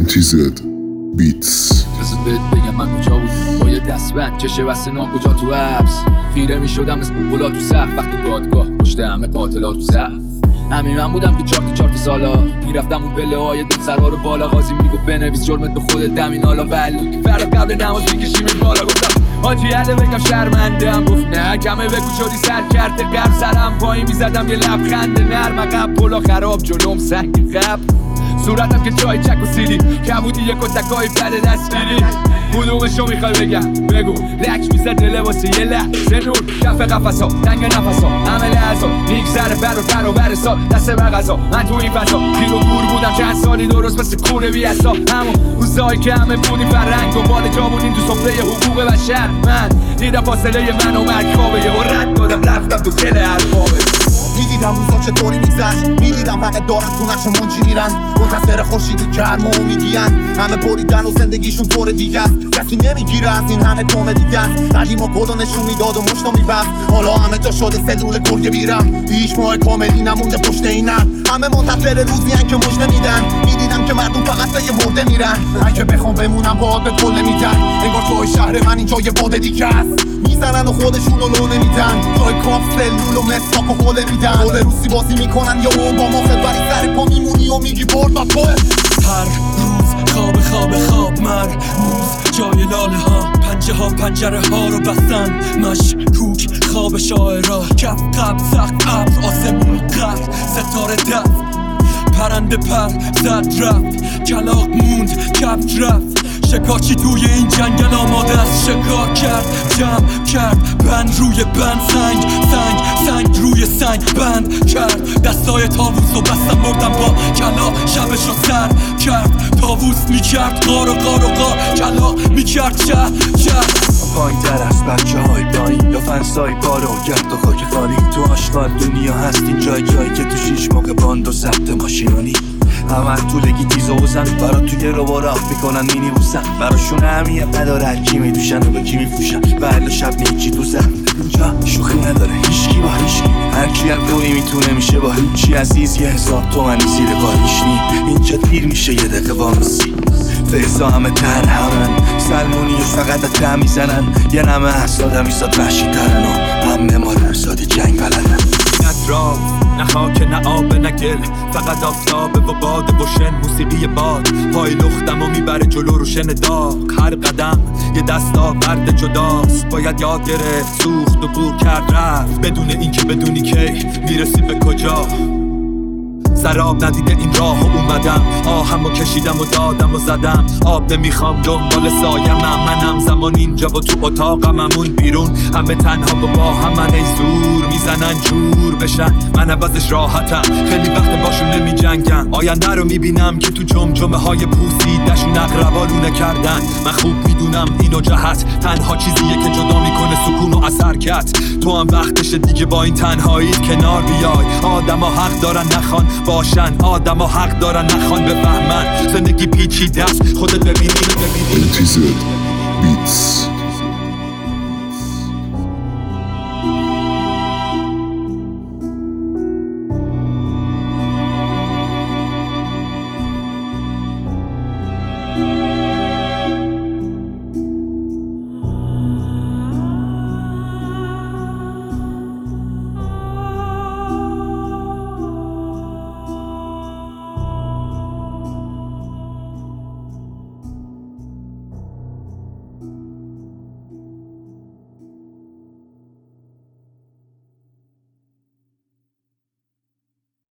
MTZ Beats. بذار بهت بگم من کجا بودم با یه دستبند چشه بسته نام کجا تو حبس خیره می شدم مثل بولا تو سقف وقتی دادگاه پشت همه قاتلا تو صف همین من بودم که چارت سالا میرفتم اون پله های دو سرا رو بالا قاضی میگفت بنویس جرمت به خودت دمین حالا ولی فردا قبل نماز میکشیم این بالا گفتم حاجی عله بگم شرمندم گفت نه کمه بگو شدی سر کرده قبل سرم پایین میزدم یه لبخند نرم عقب پلا خراب جلوم سنگ قبل صورتم که جای چک و سیلی کبودی یک و تکای بله دستگیری کدومشو میخوای بگم بگو لک میزد لباسی یه لحظه نور کف قفص ها تنگ نفس ها همه لحظا میگذره بر و بر سال دست به غذا من تو این فضا گیر و گور بودم چند سالی درست مثل کونه بی اصلا همون روزایی که همه بودیم فرنگ دنبال جا بودیم تو سفره حقوق بشر من دیدم فاصله من و مرگ خوابه یه رد دادم رفتم تو دل الفابه میدیدم روزا چطوری میگذشت میدیدم فقط دارن تو نقش منچی میرن منتظر خورشید گرم و امیدین همه بریدن و زندگیشون طور دیگه است کسی نمیگیره از این همه کمدی است قدیما کدو نشون میداد و مشتو میبست حالا همه جا شده سلول گرگه بیرم هیچ ماه کاملی نمونده پشت اینم همه منتظر روزی که مژده میدن میدیدم که مردم فقط به یه مرده میرن اگه بخوام بمونم باید به کل میدن انگار توی شهر من اینجا یه باد دیگه است میزنن و خودشون رو لو نمیدن جای کاف سلول و مساک و حوله میدن حوله روسی بازی میکنن یا با ما خبری سر پا میمونی و میگی برد و پل هر روز خواب مرموز جای لاله ها پنجره ها رو بستن مشکوک خواب شاعرها کف قبل سخت عبد آسمون قرد ستاره دست پرنده پر زد رفت کلاق موند کفت رفت شکارچی توی این جنگل آماده است شکار جمع کرد بند روی بند سنگ روی سنگ بند کرد دستای تاووس و بستم بردم با کلا شبش رو سر کرد تاووس میکرد غار کلا میکرد چه پایین تر از بچه های پایین یا فنسای بارو گرد و خاک خالی تو آشغال دنیا هست این جایی که تو 6 موقع باند و ضبط ماشینانی همه طولگی تیز و زن برا توی رو راف میکنن مینی بوسن براشون اهمیت نداره کی میدوشن و به کی میفروشن و هر شب میگی تو زن اینجا شوخی نداره هیچکی با هیچکی هرکی هم توی میتونه میشه با هیچی عزیز 1000 تومنی زیر کاریش نی اینجا دیر میشه یه دقیقه وانسی فیضا همه تر همن سلمونی و فقط ته میزنن یه نمه احساد همیساد وحشی ترن و همه ما رمزاد جنگ بلدن اطراف نه خاک نه آب نه گل فقط آفتابه و باد و شن موسیقی باد پای لختم و میبره جلو روشن داغ هر قدم یه دستاورد جداست باید یاد گرفت سوخت و بور کرد رفت بدون اینکه بدونی کی میرسی به کجا سراب ندیده این راه و اومدم آهم و کشیدم و دادم و زدم آب نمیخوام دنبال سایم منم زمان اینجا و تو اتاقم همون بیرون همه تنها و با هم من ای زور میزنن جور بشن من عوضش راحتم خیلی وقت باشون نمی جنگم آینده رو میبینم که تو جمجمه های پوسیدشون اقربالونه کردن من خوب میدونم اینو جهت تنها چیزیه که جدا میکنه سکون و اثرکت تو هم وقتشه دیگه با این تنهاییت کنار بیای آدم ها حق دارن نخوان باشن آدم ها حق دارن نخوان بفهمن زندگی پیچیده است خودت ببینی MTZ Beats.